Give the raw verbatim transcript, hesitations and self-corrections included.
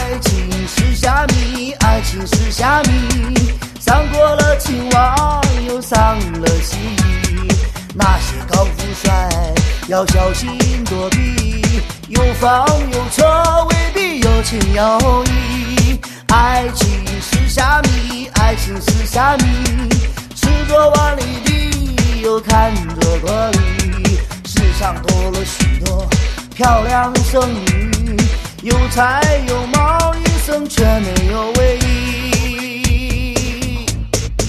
爱情是虾米，爱情是虾米，伤过了青蛙，又伤了蜥蜴。那些高富帅要小心躲避，有房有车未必有情有义。爱情是虾米，爱情是虾米，吃着万里地，又看着多里。世上多了许多漂亮剩女，有才有貌，一生却没有唯一。